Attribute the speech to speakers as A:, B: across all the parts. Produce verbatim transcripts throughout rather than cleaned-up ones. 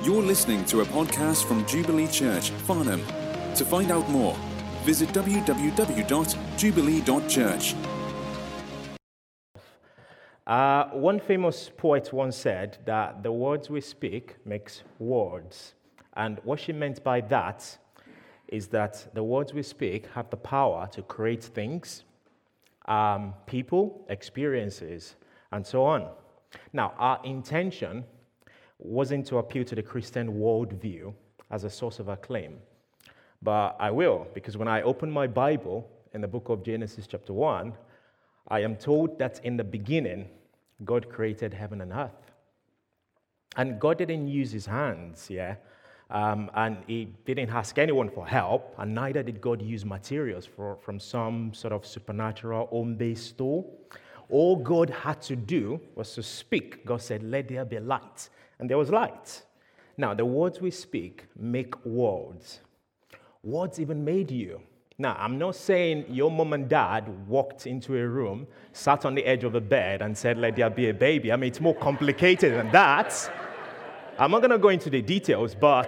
A: You're listening to a podcast from Jubilee Church, Farnham. To find out more, visit w w w dot jubilee dot church.
B: Uh, one famous poet once said that the words we speak makes words. And what she meant by that is that the words we speak have the power to create things, um, people, experiences, and so on. Now, our intention wasn't to appeal to the Christian worldview as a source of acclaim. But I will, because when I open my Bible in the book of Genesis chapter one, I am told that in the beginning, God created heaven and earth. And God didn't use his hands, yeah? Um, and he didn't ask anyone for help, and neither did God use materials for, from some sort of supernatural home-based store. All God had to do was to speak. God said, "Let there be light." And there was light. Now, the words we speak make worlds. Words even made you. Now, I'm not saying your mom and dad walked into a room, sat on the edge of a bed, and said, "Let there be a baby." I mean, it's more complicated than that. I'm not going to go into the details, but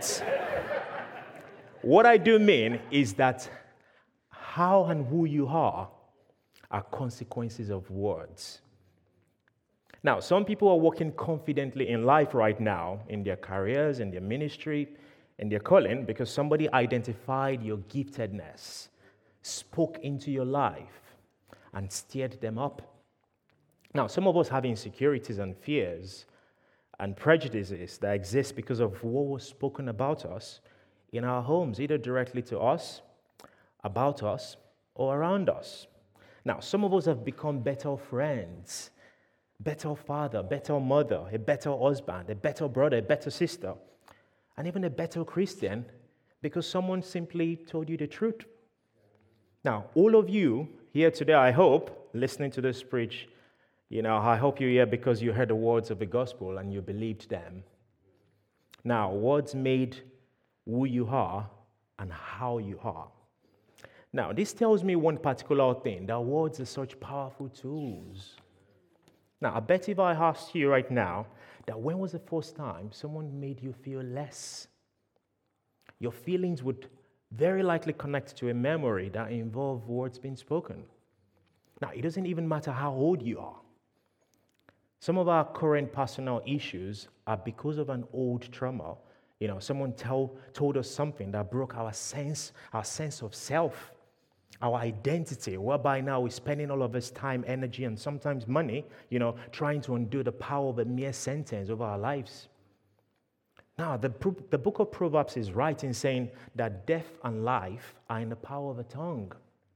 B: what I do mean is that how and who you are are consequences of words. Now, some people are walking confidently in life right now, in their careers, in their ministry, in their calling, because somebody identified your giftedness, spoke into your life, and stirred them up. Now, some of us have insecurities and fears and prejudices that exist because of what was spoken about us in our homes, either directly to us, about us, or around us. Now, some of us have become better friends, better father, better mother, a better husband, a better brother, a better sister, and even a better Christian because someone simply told you the truth. Now, all of you here today, I hope, listening to this preach, you know, I hope you're here because you heard the words of the gospel and you believed them. Now, words made who you are and how you are. Now, this tells me one particular thing, that words are such powerful tools. Now, I bet if I asked you right now that when was the first time someone made you feel less, your feelings would very likely connect to a memory that involved words being spoken. Now, it doesn't even matter how old you are. Some of our current personal issues are because of an old trauma. You know, someone tell, told us something that broke our sense, our sense of self, our identity, whereby now we're spending all of this time, energy, and sometimes money, you know, trying to undo the power of a mere sentence over our lives. Now, the, the book of Proverbs is right in saying that death and life are in the power of the tongue.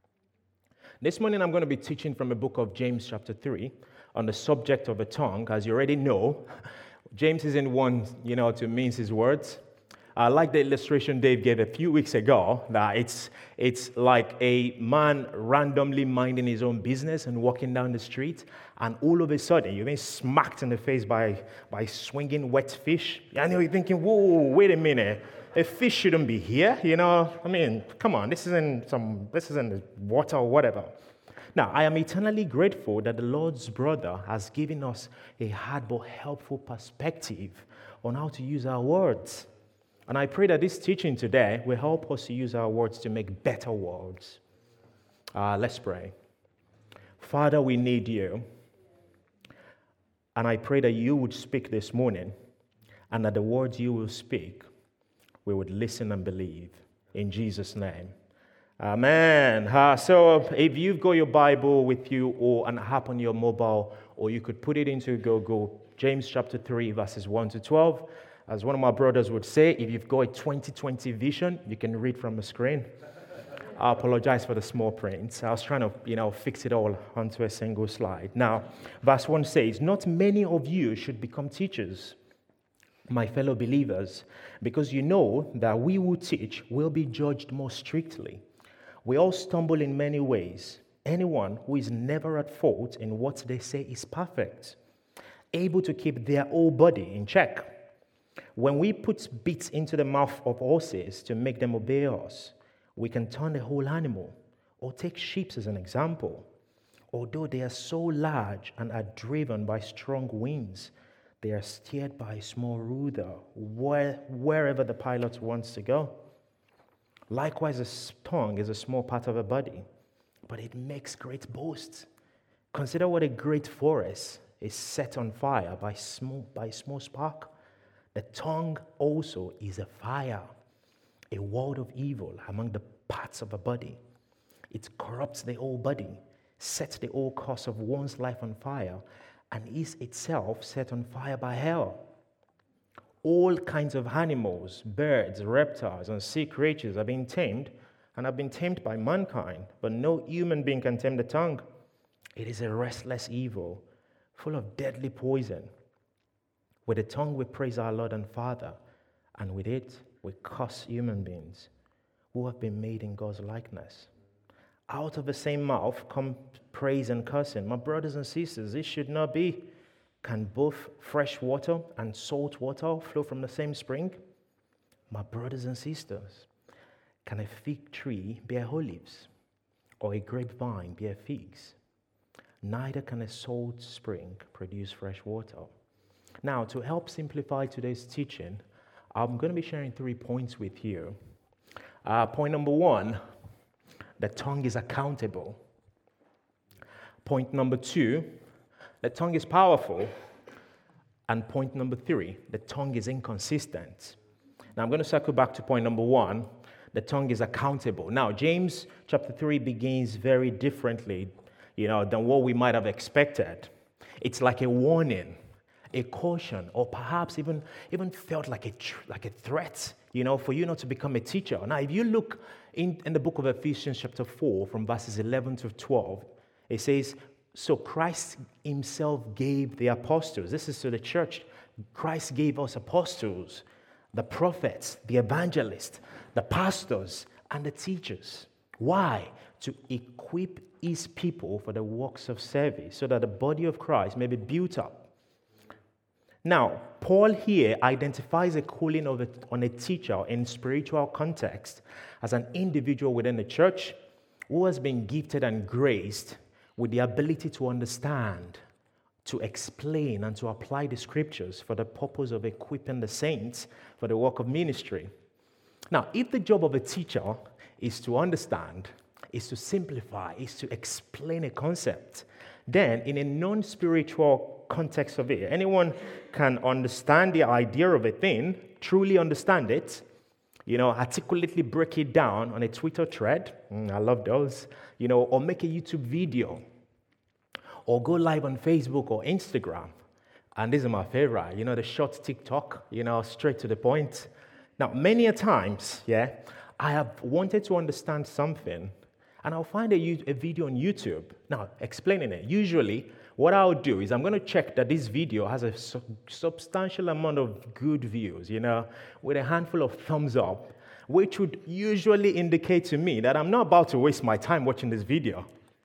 B: This morning, I'm going to be teaching from the book of James chapter three on the subject of the tongue. As you already know, James isn't one, you know, to mince his words. I like the illustration Dave gave a few weeks ago, that it's it's like a man randomly minding his own business and walking down the street, and all of a sudden you're being smacked in the face by, by swinging wet fish. And you're thinking, whoa, wait a minute, a fish shouldn't be here, you know? I mean, come on, this isn't some this isn't the water or whatever. Now, I am eternally grateful that the Lord's brother has given us a hard but helpful perspective on how to use our words. And I pray that this teaching today will help us to use our words to make better words. Uh, let's pray. Father, we need you. And I pray that you would speak this morning, and that the words you will speak, we would listen and believe. In Jesus' name. Amen. Uh, so if you've got your Bible with you or an app on your mobile, or you could put it into Google, James chapter three, verses one to twelve. As one of my brothers would say, if you've got a twenty twenty vision, you can read from the screen. I apologize for the small print. I was trying to, you know, fix it all onto a single slide. Now, verse one says, "Not many of you should become teachers, my fellow believers, because you know that we who teach will be judged more strictly. We all stumble in many ways. Anyone who is never at fault in what they say is perfect, able to keep their whole body in check. When we put bits into the mouth of horses to make them obey us, we can turn the whole animal. Or take sheep as an example. Although they are so large and are driven by strong winds, They are steered by a small rudder where, wherever the pilot wants to go. Likewise, a tongue is a small part of a body, but it makes great boasts. Consider what a great forest is set on fire by, small, by a small spark. The tongue also is a fire, a world of evil among the parts of a body. It corrupts the whole body, sets the whole course of one's life on fire, and is itself set on fire by hell. All kinds of animals, birds, reptiles, and sea creatures are being tamed and have been tamed by mankind, but no human being can tame the tongue. It is a restless evil, full of deadly poison. With the tongue we praise our Lord and Father, and with it we curse human beings who have been made in God's likeness. Out of the same mouth come praise and cursing. My brothers and sisters, this should not be. Can both fresh water and salt water flow from the same spring? My brothers and sisters, can a fig tree bear olives, or a grapevine bear figs? Neither can a salt spring produce fresh water. Now, to help simplify today's teaching, I'm going to be sharing three points with you. Uh, point number one, the tongue is accountable. Point number two, the tongue is powerful. And point number three, the tongue is inconsistent. Now, I'm going to circle back to point number one. The tongue is accountable. Now, James chapter three begins very differently, you know, than what we might have expected. It's like a warning, a caution, or perhaps even, even felt like a, like a threat, you know, for you not to become a teacher. Now, if you look in, in the book of Ephesians chapter four, from verses eleven to twelve, it says, so Christ himself gave the apostles. This is to the church. Christ gave us apostles, the prophets, the evangelists, the pastors, and the teachers. Why? To equip his people for the works of service, so that the body of Christ may be built up. Now, Paul here identifies a calling of a, on a teacher in spiritual context as an individual within the church who has been gifted and graced with the ability to understand, to explain, and to apply the scriptures for the purpose of equipping the saints for the work of ministry. Now, if the job of a teacher is to understand, is to simplify, is to explain a concept, then in a non-spiritual context of it, anyone can understand the idea of a thing, truly understand it, you know, articulately break it down on a Twitter thread, mm, I love those, you know, or make a YouTube video, or go live on Facebook or Instagram. And this is my favorite, you know, the short TikTok, you know, straight to the point. Now, many a times, yeah, I have wanted to understand something, and I'll find a, a video on YouTube, now, explaining it. Usually, what I'll do is I'm going to check that this video has a su- substantial amount of good views, you know, with a handful of thumbs up, which would usually indicate to me that I'm not about to waste my time watching this video.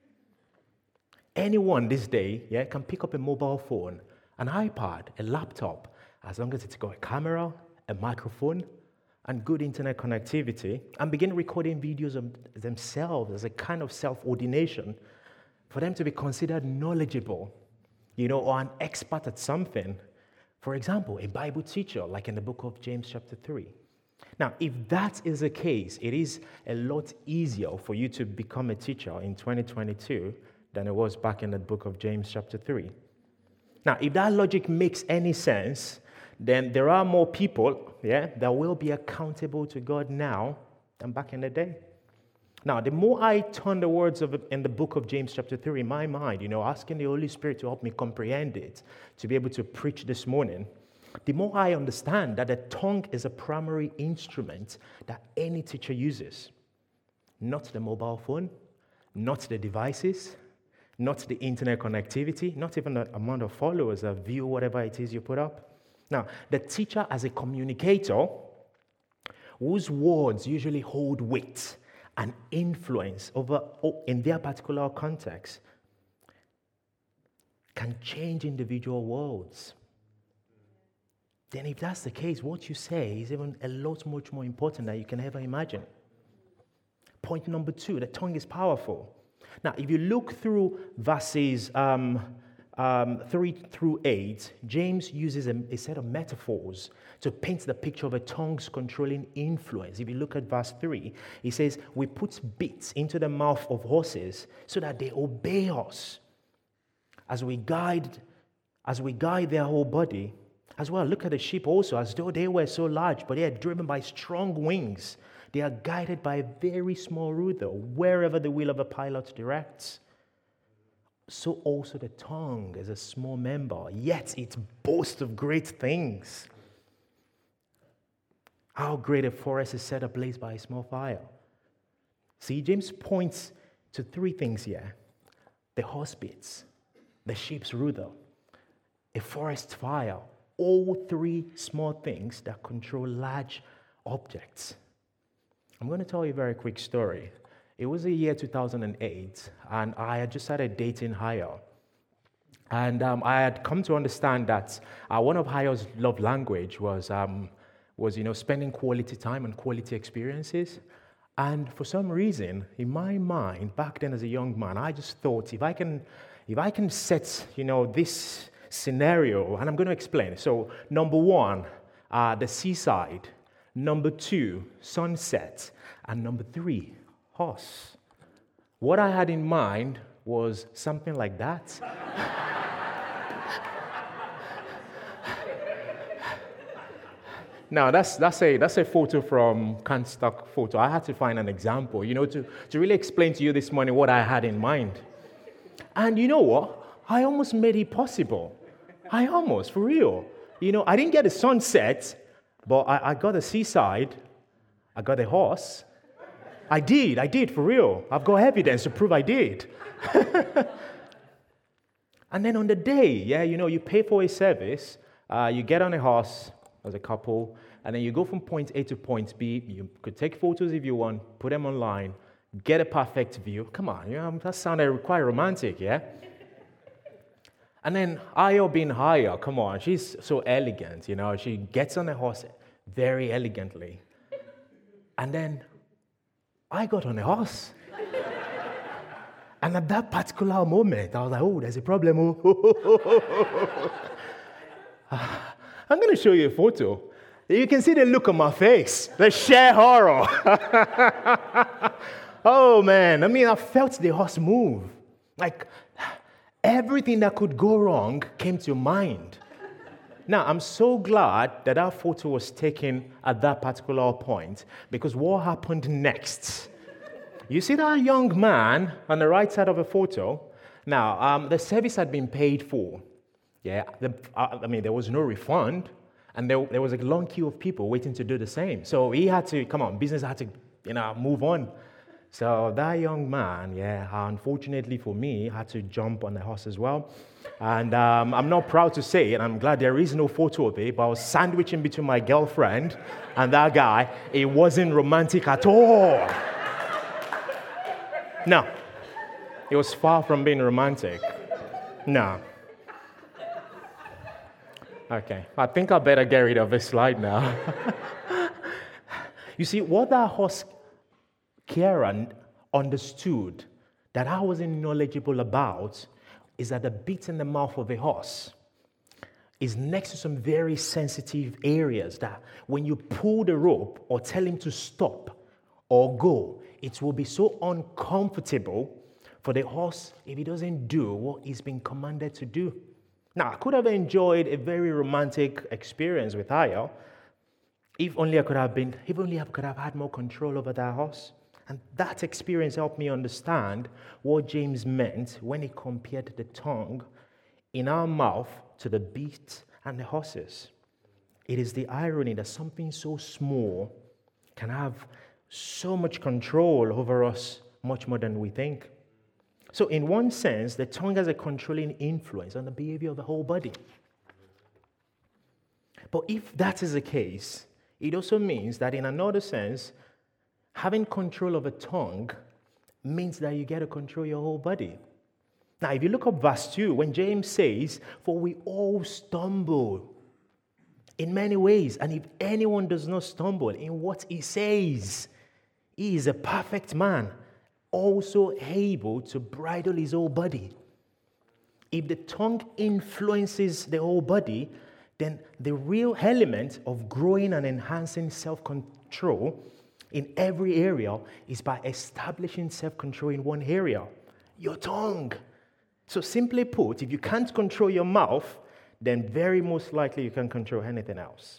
B: Anyone this day, yeah, can pick up a mobile phone, an iPad, a laptop, as long as it's got a camera, a microphone, and good internet connectivity, and begin recording videos of themselves as a kind of self-ordination for them to be considered knowledgeable, you know, or an expert at something. For example, a Bible teacher, like in the book of James chapter three. Now, if that is the case, it is a lot easier for you to become a teacher in twenty twenty-two than it was back in the book of James chapter three. Now, if that logic makes any sense, then there are more people, yeah, that will be accountable to God now than back in the day. Now, the more I turn the words of in the book of James chapter three in my mind, you know, asking the Holy Spirit to help me comprehend it, to be able to preach this morning, the more I understand that the tongue is a primary instrument that any teacher uses. Not the mobile phone, not the devices, not the internet connectivity, not even the amount of followers that view whatever it is you put up. Now, the teacher as a communicator, whose words usually hold weight and influence over in their particular context, can change individual worlds. Then if that's the case, what you say is even a lot much more important than you can ever imagine. Point number two, the tongue is powerful. Now, if you look through verses um, um, three through eight, James uses a, a set of metaphors to paint the picture of a tongue's controlling influence. If you look at verse three, he says, we put bits into the mouth of horses so that they obey us as we guide, as we guide their whole body. As well, look at the sheep also, as though they were so large, but they are driven by strong wings. They are guided by a very small rudder, wherever the will of a pilot directs. So also the tongue is a small member, yet it boasts of great things. How great a forest is set ablaze by a small fire. See, James points to three things here: the horse bits, the sheep's rudder, a forest fire. All three small things that control large objects. I'm going to tell you a very quick story. It was the year two thousand eight, and I had just started dating Haya. And um, I had come to understand that uh, one of Haya's love language was, um, was, you know, spending quality time and quality experiences. And for some reason, in my mind, back then as a young man, I just thought, if I can, if I can set, you know, this scenario, and I'm going to explain. So, number one, uh, the seaside. Number two, sunset. And number three, horse. What I had in mind was something like that. Now, that's, that's, a, that's a photo from Can't Stock Photo. I had to find an example, you know, to, to really explain to you this morning what I had in mind. And you know what? I almost made it possible. I almost, for real. You know, I didn't get a sunset, but I, I got a seaside. I got a horse. I did, I did, for real. I've got evidence to prove I did. And then on the day, yeah, you know, you pay for a service, uh, you get on a horse as a couple, and then you go from point A to point B. You could take photos if you want, put them online, get a perfect view. Come on, you know, that sounded quite romantic, yeah? And then Ayo being Haya, come on, she's so elegant, you know. She gets on a horse very elegantly. And then I got on a horse. And at that particular moment, I was like, oh, there's a problem. I'm going to show you a photo. You can see the look on my face, the sheer horror. Oh, man, I mean, I felt the horse move. Like, everything that could go wrong came to mind. Now, I'm so glad that that photo was taken at that particular point, because what happened next? You see that young man on the right side of the photo? Now, um, the service had been paid for. Yeah, the, uh, I mean, there was no refund, and there, there was a long queue of people waiting to do the same. So he had to, come on, business had to, you know, move on. So that young man, yeah, unfortunately for me, had to jump on the horse as well. And um, I'm not proud to say it, and I'm glad there is no photo of it, but I was sandwiching between my girlfriend and that guy. It wasn't romantic at all. No, it was far from being romantic. No. Okay, I think I better get rid of this slide now. You see, what that horse Kieran understood that I wasn't knowledgeable about is that the bit in the mouth of a horse is next to some very sensitive areas that when you pull the rope or tell him to stop or go, it will be so uncomfortable for the horse if he doesn't do what he's been commanded to do. Now, I could have enjoyed a very romantic experience with Aya if only I could have been, if only I could have had more control over that horse. And that experience helped me understand what James meant when he compared the tongue in our mouth to the beast and the horses. It is the irony that something so small can have so much control over us, much more than we think. So in one sense, the tongue has a controlling influence on the behavior of the whole body. But if that is the case, it also means that in another sense, having control of a tongue means that you get to control your whole body. Now, if you look up verse two, when James says, "For we all stumble in many ways, and if anyone does not stumble in what he says, he is a perfect man, also able to bridle his whole body." If the tongue influences the whole body, then the real element of growing and enhancing self-control in every area is by establishing self-control in one area, your tongue. So simply put, if you can't control your mouth, then very most likely you can control anything else.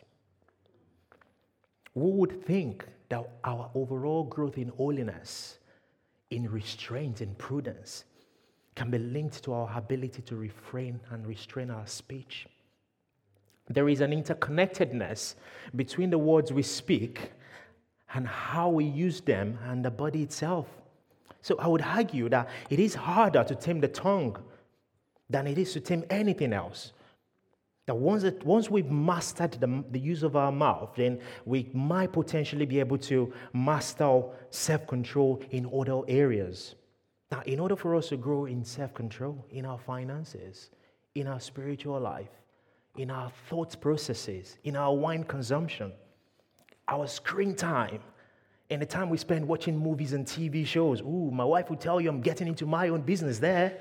B: Who would think that our overall growth in holiness, in restraint, in prudence, can be linked to our ability to refrain and restrain our speech? There is an interconnectedness between the words we speak and how we use them and the body itself. So I would argue that it is harder to tame the tongue than it is to tame anything else. That once, it, once we've mastered the, the use of our mouth, then we might potentially be able to master self-control in other areas. Now, in order for us to grow in self-control, in our finances, in our spiritual life, in our thought processes, in our wine consumption, our screen time, and the time we spend watching movies and T V shows. Ooh, my wife will tell you I'm getting into my own business there.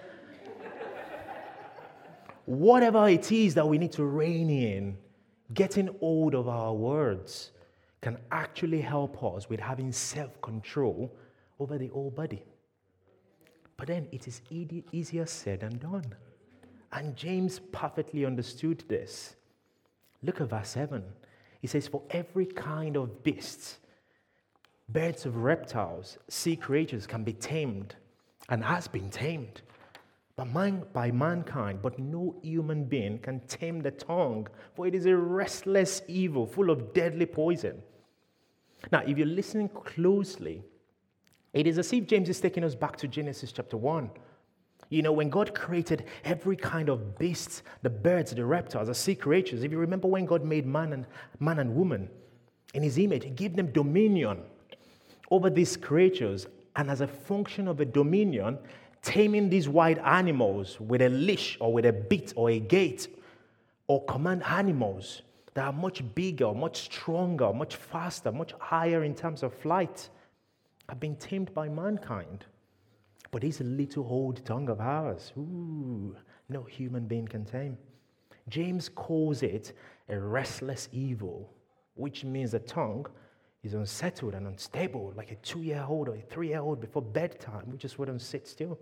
B: Whatever it is that we need to rein in, getting hold of our words can actually help us with having self-control over the whole body. But then it is e- easier said than done. And James perfectly understood this. Look at verse seven. He says, for every kind of beast, birds of reptiles, sea creatures can be tamed and has been tamed by, man, by mankind, but no human being can tame the tongue, for it is a restless evil full of deadly poison. Now, if you're listening closely, it is as if James is taking us back to Genesis chapter one. You know, when God created every kind of beasts, the birds, the reptiles, the sea creatures, if you remember when God made man and, man and woman in his image, he gave them dominion over these creatures, and as a function of the dominion, taming these wild animals with a leash or with a bit or a gate, or command animals that are much bigger, much stronger, much faster, much higher in terms of flight, have been tamed by mankind. But this little old tongue of ours, ooh, no human being can tame. James calls it a restless evil, which means the tongue is unsettled and unstable, like a two-year-old or a three-year-old before bedtime, which just wouldn't sit still.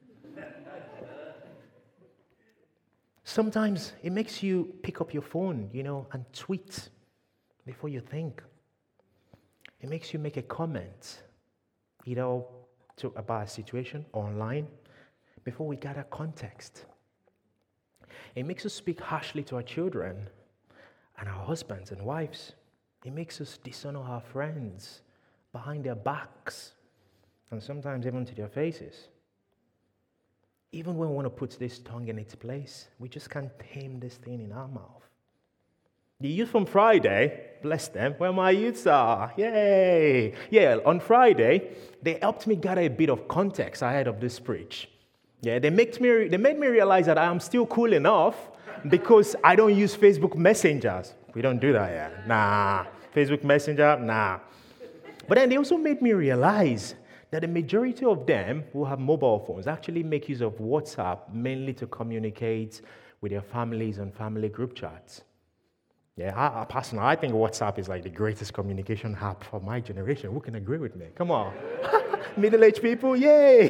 B: Sometimes it makes you pick up your phone, you know, and tweet before you think. It makes you make a comment, you know, to, about a situation online before we gather context. It makes us speak harshly to our children and our husbands and wives. It makes us dishonor our friends behind their backs and sometimes even to their faces. Even when we want to put this tongue in its place, we just can't tame this thing in our mouth. The youth from Friday, bless them, where my youths are, yay! Yeah, on Friday, they helped me gather a bit of context ahead of this preach. Yeah, they made me, they made me realize that I am still cool enough because I don't use Facebook messengers. We don't do that yet. Nah. Facebook Messenger? Nah. But then they also made me realize that the majority of them who have mobile phones actually make use of WhatsApp mainly to communicate with their families on family group chats. Yeah, I, I personally, I think WhatsApp is like the greatest communication app for my generation. Who can agree with me? Come on. Middle-aged people, yay!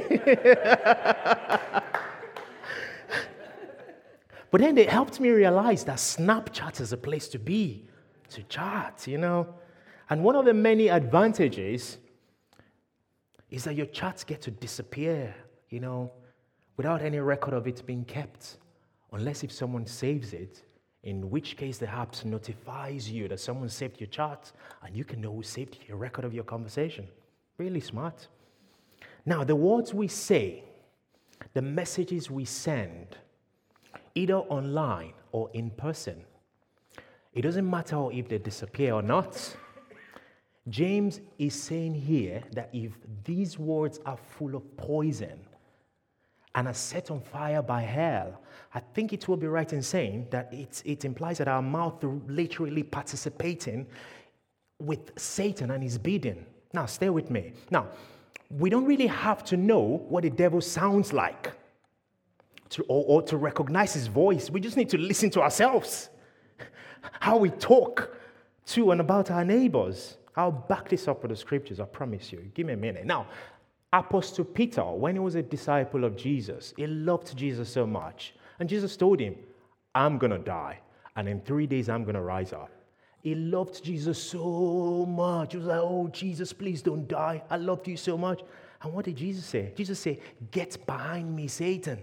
B: But then they helped me realize that Snapchat is a place to be, to chat, you know. And one of the many advantages is that your chats get to disappear, you know, without any record of it being kept, unless if someone saves it, in which case the app notifies you that someone saved your chat, and you can know who saved your record of your conversation. Really smart. Now, the words we say, the messages we send, either online or in person, it doesn't matter if they disappear or not. James is saying here that if these words are full of poison and are set on fire by hell, I think it will be right in saying that it, it implies that our mouth literally participating with Satan and his bidding. Now, stay with me. Now, we don't really have to know what the devil sounds like to, or, or to recognize his voice. We just need to listen to ourselves. How we talk to and about our neighbors. I'll back this up with the scriptures, I promise you. Give me a minute. Now, Apostle Peter, when he was a disciple of Jesus, he loved Jesus so much. And Jesus told him, I'm going to die. And in three days, I'm going to rise up. He loved Jesus so much. He was like, oh, Jesus, please don't die. I loved you so much. And what did Jesus say? Jesus said, get behind me, Satan.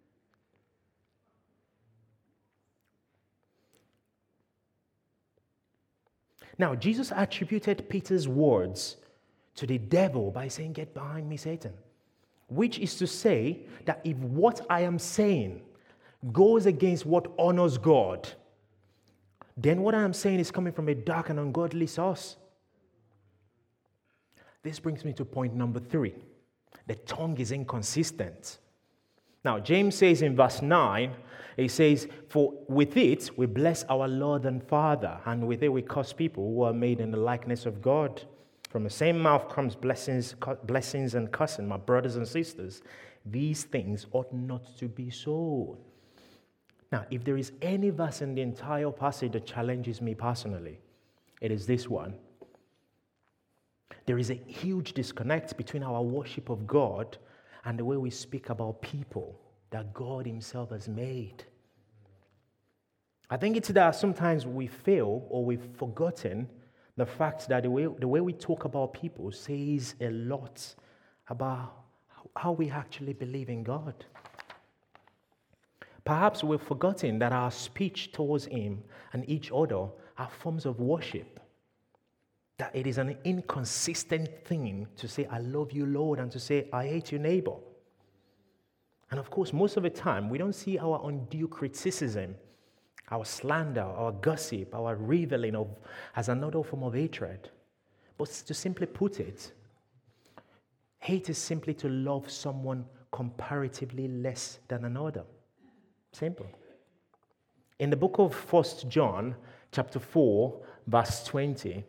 B: Now, Jesus attributed Peter's words to the devil by saying, get behind me, Satan. Which is to say that if what I am saying goes against what honors God, then what I am saying is coming from a dark and ungodly source. This brings me to point number three. The tongue is inconsistent. Now, James says in verse nine, he says, for with it we bless our Lord and Father, and with it we curse people who are made in the likeness of God. From the same mouth comes blessings, blessings and cursing, my brothers and sisters. These things ought not to be so. Now, if there is any verse in the entire passage that challenges me personally, it is this one. There is a huge disconnect between our worship of God and the way we speak about people that God himself has made. I think it's that sometimes we fail or we've forgotten the fact that the way, the way we talk about people says a lot about how we actually believe in God. Perhaps we've forgotten that our speech towards him and each other are forms of worship. That it is an inconsistent thing to say, I love you, Lord, and to say, I hate your neighbor. And of course, most of the time, we don't see our undue criticism, our slander, our gossip, our reveling of as another form of hatred. But to simply put it, hate is simply to love someone comparatively less than another. Simple. In the book of First John, chapter four, verse twenty,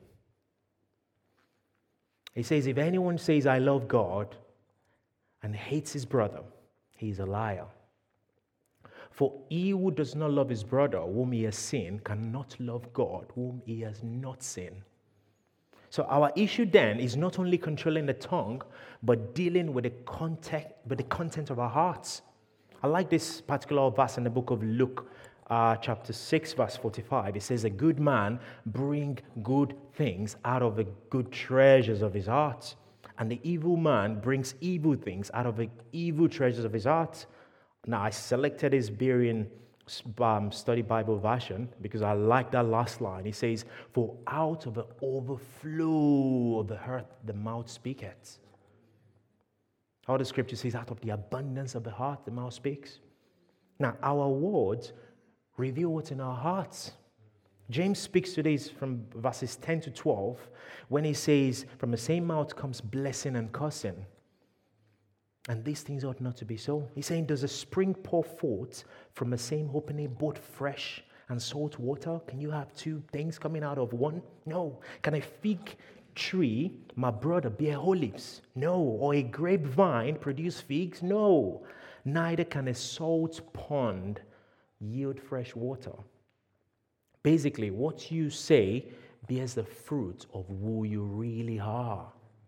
B: it says, if anyone says, I love God, and hates his brother, he is a liar. For he who does not love his brother, whom he has seen, cannot love God, whom he has not seen. So our issue then is not only controlling the tongue, but dealing with the content, with the content of our hearts. I like this particular verse in the book of Luke, uh, chapter six, verse forty-five. It says, a good man bring good things out of the good treasures of his heart, and the evil man brings evil things out of the evil treasures of his heart. Now, I selected this Berean um, Study Bible version because I like that last line. It says, for out of the overflow of the heart, the mouth speaketh. How the scripture says, out of the abundance of the heart, the mouth speaks. Now, our words reveal what's in our hearts. James speaks to this from verses ten to twelve when he says, from the same mouth comes blessing and cursing. And these things ought not to be so. He's saying, does a spring pour forth from the same opening both fresh and salt water? Can you have two things coming out of one? No. Can a fig tree, my brother, bear olives? No. Or a grapevine produce figs? No. Neither can a salt pond yield fresh water. Basically, what you say bears the fruit of who you really are.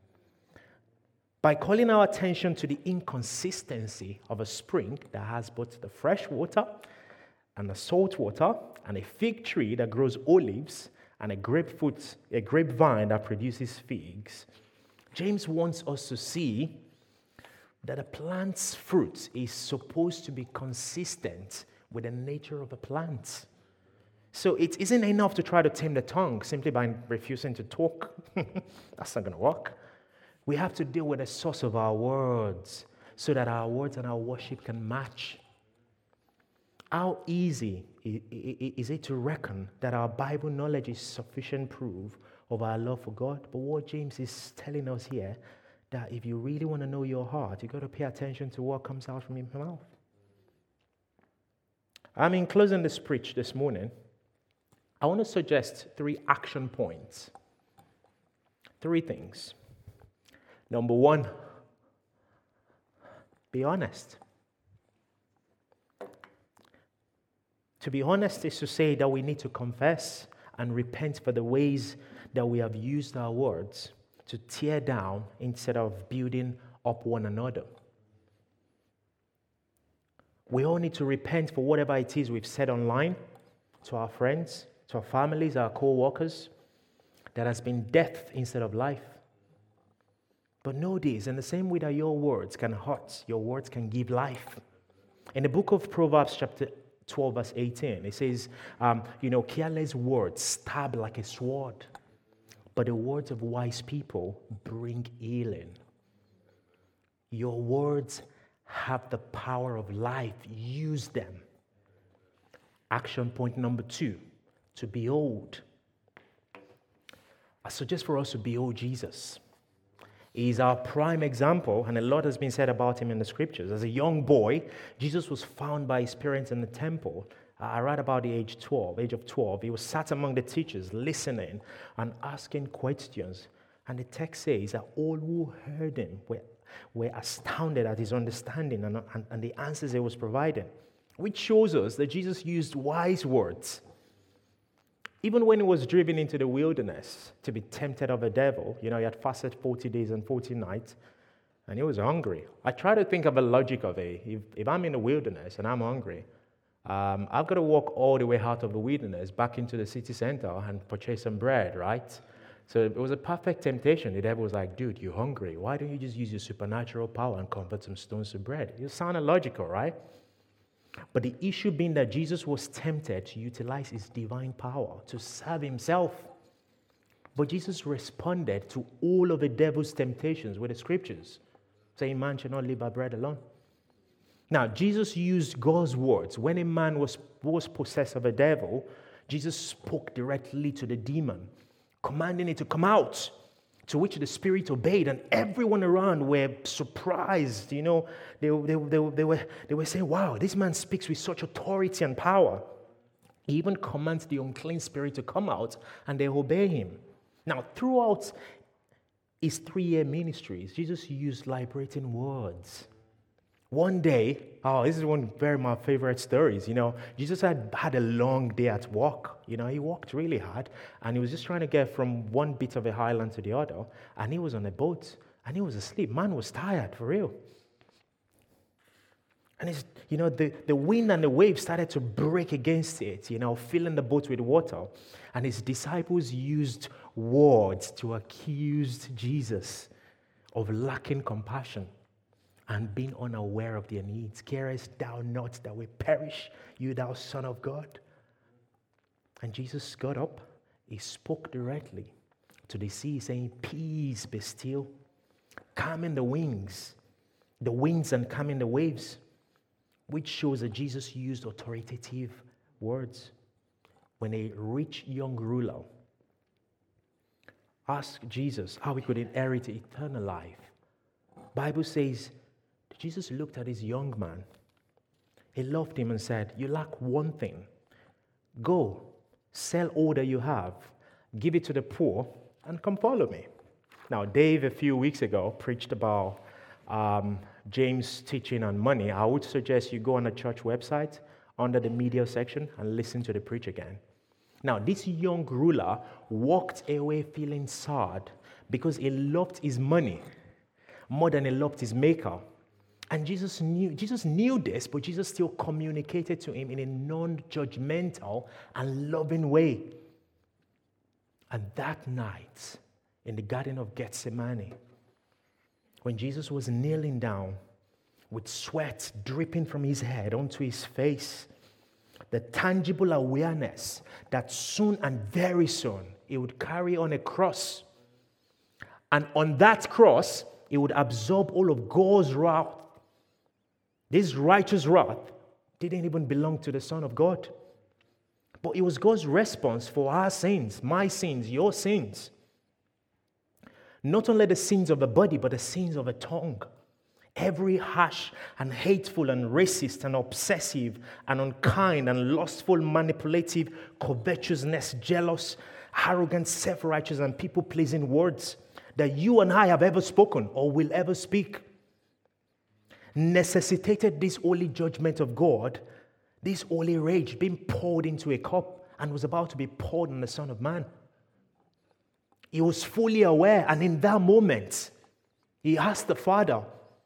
B: By calling our attention to the inconsistency of a spring that has both the fresh water and the salt water, and a fig tree that grows olives, and a grapefruit, a grapevine that produces figs, James wants us to see that a plant's fruit is supposed to be consistent with the nature of a plant. So it isn't enough to try to tame the tongue simply by refusing to talk. That's not going to work. We have to deal with the source of our words so that our words and our worship can match. How easy is it to reckon that our Bible knowledge is sufficient proof of our love for God? But what James is telling us here, that if you really want to know your heart, you've got to pay attention to what comes out from your mouth. I'm in closing this preach this morning. I want to suggest three action points. Three things. Number one, be honest. To be honest is to say that we need to confess and repent for the ways that we have used our words to tear down instead of building up one another. We all need to repent for whatever it is we've said online, to our friends, to our families, our co-workers, that has been death instead of life. But know this, in the same way that your words can hurt, your words can give life. In the book of Proverbs chapter twelve verse eighteen, it says, um, you know, careless words stab like a sword, but the words of wise people bring healing. Your words have the power of life. Use them. Action point number two, to behold. I suggest for us to behold Jesus. He is our prime example, and a lot has been said about him in the scriptures. As a young boy, Jesus was found by his parents in the temple. Uh, right about the age twelve, age of twelve, he was sat among the teachers, listening and asking questions. And the text says that all who heard him were, were astounded at his understanding and, and, and the answers he was providing, which shows us that Jesus used wise words. Even when he was driven into the wilderness to be tempted of the devil, you know, he had fasted forty days and forty nights, and he was hungry. I try to think of a logic of it. If, if I'm in the wilderness and I'm hungry, um, I've got to walk all the way out of the wilderness back into the city center and purchase some bread, right? So it was a perfect temptation. The devil was like, dude, you're hungry. Why don't you just use your supernatural power and convert some stones to bread? It sounded logical, right? But the issue being that Jesus was tempted to utilize his divine power to serve himself. But Jesus responded to all of the devil's temptations with the scriptures, saying, man shall not live by bread alone. Now, Jesus used God's words. When a man was, was possessed of a devil, Jesus spoke directly to the demon, commanding it to come out, to which the spirit obeyed, and everyone around were surprised. You know, they, they, they, they, were, they were saying, wow, this man speaks with such authority and power. He even commands the unclean spirit to come out, and they obey him. Now, throughout his three-year ministries, Jesus used liberating words. One day, oh, this is one very my favorite stories. You know, Jesus had had a long day at work. You know, he worked really hard, and he was just trying to get from one bit of a highland to the other, and he was on a boat, and he was asleep. Man was tired, for real. And it's, you know, the, the wind and the waves started to break against it, you know, filling the boat with water. And his disciples used words to accuse Jesus of lacking compassion and being unaware of their needs. Carest thou not that we perish, you thou Son of God? And Jesus got up, he spoke directly to the sea, saying, peace, be still, calming the winds, the winds and calming the waves, which shows that Jesus used authoritative words. When a rich young ruler asked Jesus how he could inherit eternal life, Bible says, Jesus looked at this young man. He loved him and said, you lack one thing. Go, sell all that you have, give it to the poor, and come follow me. Now, Dave, a few weeks ago, preached about um, James' teaching on money. I would suggest you go on the church website under the media section and listen to the preach again. Now, this young ruler walked away feeling sad because he loved his money more than he loved his maker. And Jesus knew, Jesus knew this, but Jesus still communicated to him in a non-judgmental and loving way. And that night, in the Garden of Gethsemane, when Jesus was kneeling down with sweat dripping from his head onto his face, the tangible awareness that soon and very soon he would carry on a cross. And on that cross, he would absorb all of God's wrath. This righteous wrath didn't even belong to the Son of God. But it was God's response for our sins, my sins, your sins. Not only the sins of the body, but the sins of the tongue. Every harsh and hateful and racist and obsessive and unkind and lustful, manipulative, covetousness, jealous, arrogant, self-righteous, and people-pleasing words that you and I have ever spoken or will ever speak necessitated this holy judgment of God This holy rage being poured into a cup and was about to be poured on the Son of Man. He was fully aware, and in that moment, he asked the Father,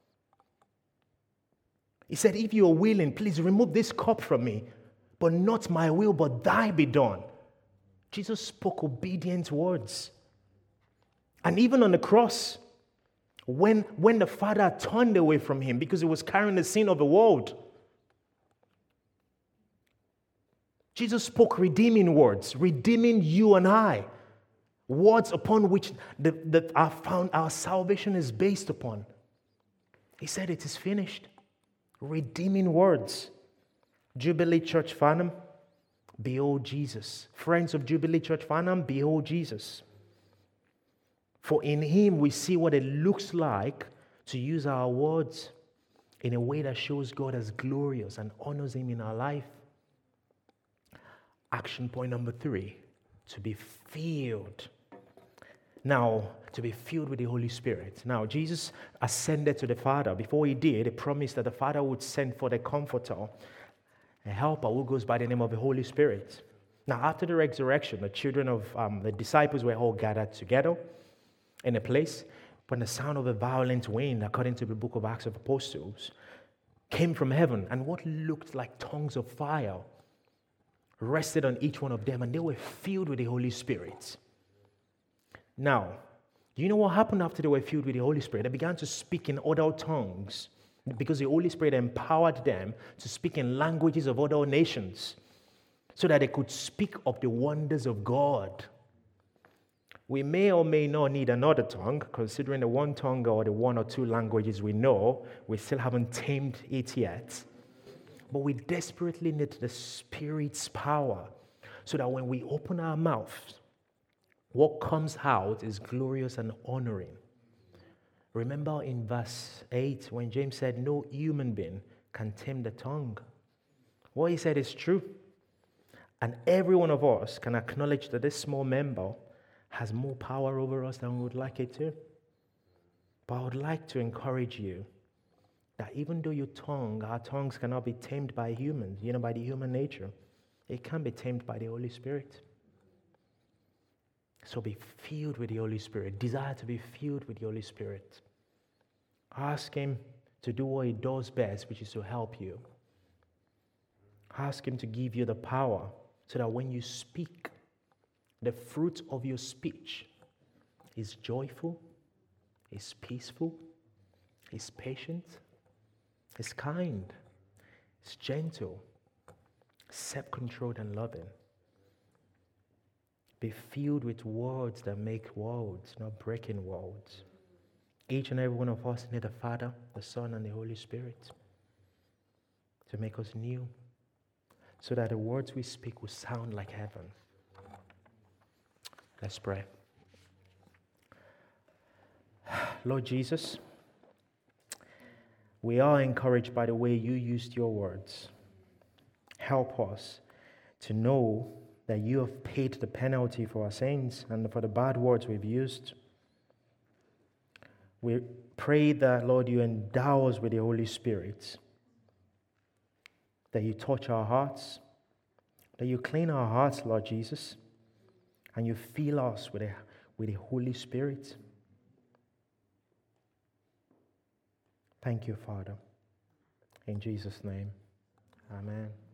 B: he said, if you are willing, please remove this cup from me, but not my will, but thy be done. Jesus spoke obedient words. And even on the cross, when, when the Father turned away from him because he was carrying the sin of the world, Jesus spoke redeeming words, redeeming you and I, words upon which the, the, our, found, our salvation is based upon. He said, it is finished. Redeeming words. Jubilee Church Farnham, behold Jesus. Friends of Jubilee Church Farnham, behold Jesus. For in him we see what it looks like to use our words in a way that shows God as glorious and honors him in our life. Action point number three, to be filled. Now, to be filled with the Holy Spirit. Now, Jesus ascended to the Father. Before he did, he promised that the Father would send for the Comforter, a helper who goes by the name of the Holy Spirit. Now, after the resurrection, the children of um, the disciples were all gathered together in a place when the sound of a violent wind, according to the book of Acts of Apostles, came from heaven, and what looked like tongues of fire rested on each one of them, and they were filled with the Holy Spirit. Now, do you know what happened after they were filled with the Holy Spirit? They began to speak in other tongues because the Holy Spirit empowered them to speak in languages of other nations so that they could speak of the wonders of God. We may or may not need another tongue, considering the one tongue or the one or two languages we know, we still haven't tamed it yet. But we desperately need the Spirit's power so that when we open our mouths, what comes out is glorious and honoring. Remember in verse eight when James said, no human being can tame the tongue. What he said is true. And every one of us can acknowledge that this small member has more power over us than we would like it to. But I would like to encourage you that even though your tongue, our tongues cannot be tamed by humans, you know, by the human nature, it can be tamed by the Holy Spirit. So be filled with the Holy Spirit. Desire to be filled with the Holy Spirit. Ask him to do what he does best, which is to help you. Ask him to give you the power so that when you speak, the fruit of your speech is joyful, is peaceful, is patient, is kind, is gentle, self-controlled and loving. Be filled with words that make worlds, not breaking worlds. Each and every one of us need the Father, the Son, and the Holy Spirit to make us new, so that the words we speak will sound like heaven. Let's pray. Lord Jesus, we are encouraged by the way you used your words. Help us to know that you have paid the penalty for our sins and for the bad words we've used. We pray that, Lord, you endow us with the Holy Spirit, that you touch our hearts, that you clean our hearts, Lord Jesus, and you fill us with the, with the Holy Spirit. Thank you, Father. In Jesus' name, amen.